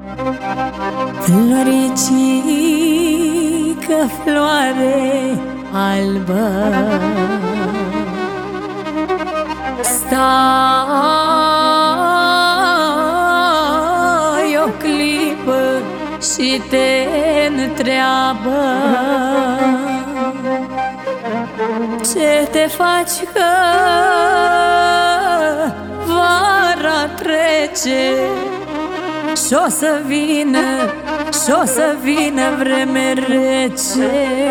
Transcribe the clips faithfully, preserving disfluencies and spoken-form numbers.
Floricică, floare albă, stai o clipă și te întreabă: ce te faci că vara trece și-o să vină, și-o să vină vreme rece?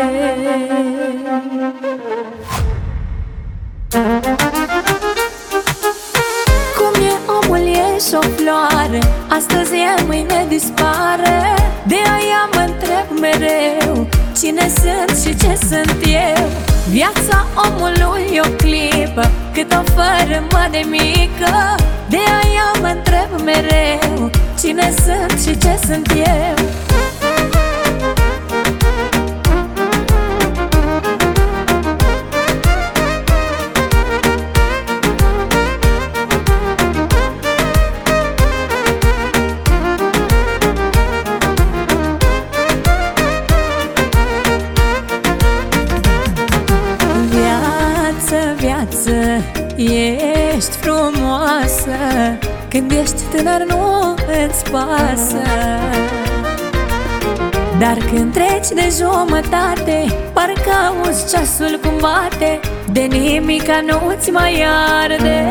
Cum e omul, e și o floare, astăzi e, mâine dispare. De aia mă întreb mereu: cine sunt și ce sunt eu? Viața omului e o clipă, cât o fărâmă de mică. De aia mă întreb mereu: cine sunt și ce sunt eu? Viață, ești frumoasă, când ești tânăr nu îți pasă. Dar când treci de jumătate, parcă auzi ceasul cum bate, de nimica nu-ți mai arde.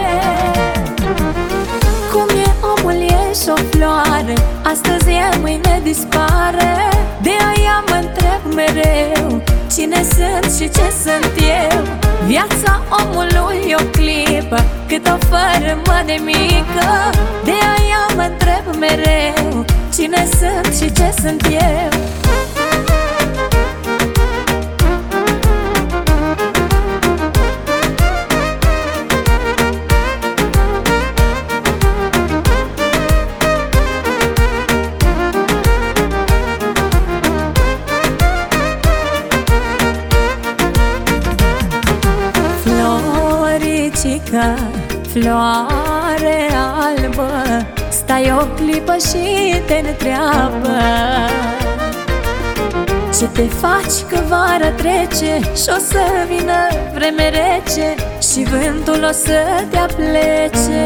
Cum e omul, e și o floare, astăzi e, mâine dispare. De aia mă întreb mereu: cine sunt și ce sunt eu? Viața omului e o clipă, cât o fărâmă de mică. De aia mă întreb mereu: cine sunt și ce sunt eu? Floricică, floare albă, stai o clipă și te întreabă: ce te faci că vara trece și-o să vină vreme rece și vântul o să te aplece?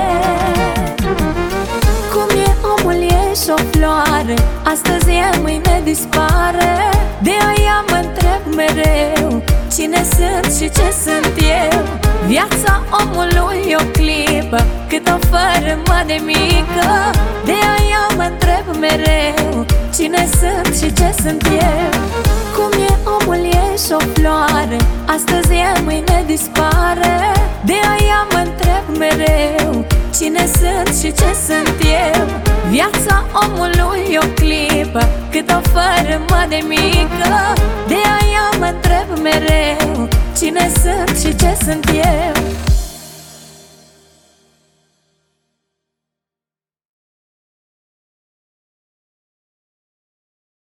Cum e omul, e și o floare, astăzi e, mâine dispare. De aia mă întreb mereu: cine sunt și ce sunt eu? Viața omului e o clipă, cât o fărâmă de mică. De aia mă întreb mereu: cine sunt și ce sunt eu? Cum e omul, e și o floare, astăzi e, mâine dispare. De aia mă întreb mereu: cine sunt și ce sunt eu? Viața omului e o clipă, cât o fărâmă de mică. De aia mă întreb mereu: cine sunt și ce sunt eu?